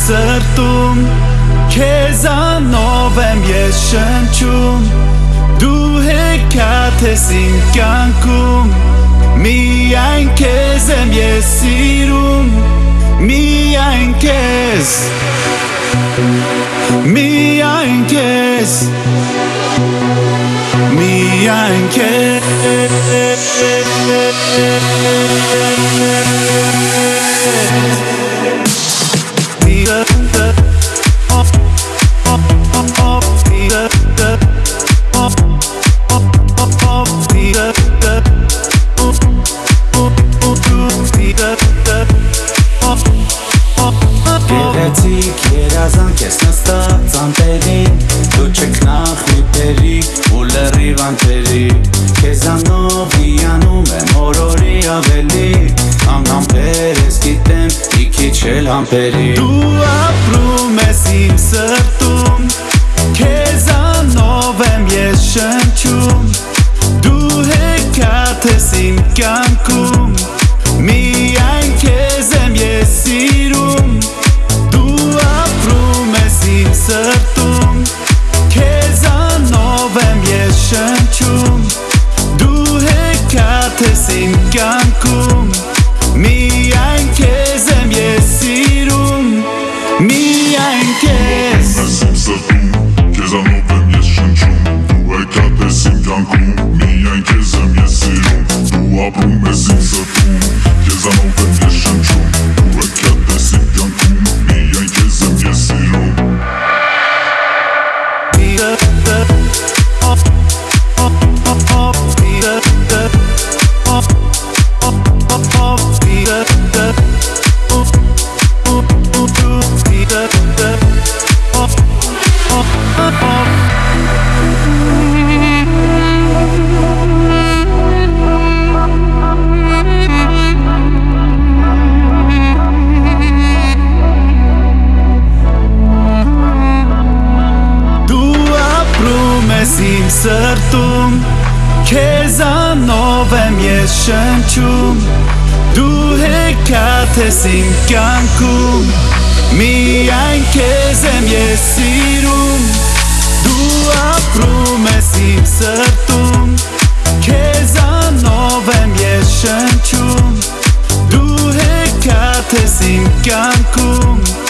սրտում Քեզանով եմ ես շնչում Դու հեքիաթ ես իմ կյանքում Միայն քեզ եմ ես սիրում Միայն քեզ Միայն քեզ Միայն քեզ Գեղեցիկ երազանք ես նստած անտերին Դու չքնախ մի տերի ու լրիվ անտերի Քեզանով հիանում եմ օրորի ավելի Ամնամպեր ես գիտեմ մի քիչ էլ համպերի Դու ապրում ես իմ սրտում Քեզանով եմ ես շնչում Դու հեքիաթ ես իմ կյանքում Միայն քեզ եմ ես սիրում Իմ սրտում Քեզանով եմ ես շնչում Դու հեքիաթ ես իմ կյանքում Միայն քեզ եմ ես սիրում Միայն քեզ Իմ սրտում Քեզանով եմ ես շնչում Դու հեքիաթ ես իմ կյանքում Միայն քեզ եմ ես սիրում Դու ապրում ես իմ սրտում Քեզանով եմ ես շնչում Դու հեքիաթ ես իմ կյանքում Միայն քեզ եմ ես սիրում Իմ սրտում Քեզանով եմ ես շնչում Դու հեքիաթ ես իմ կյանքում Միայն քեզ եմ ես սիրում Դու ապրում ես իմ սրտում Քեզանով եմ ես շնչում Դու հեքիաթ ես իմ կյանքում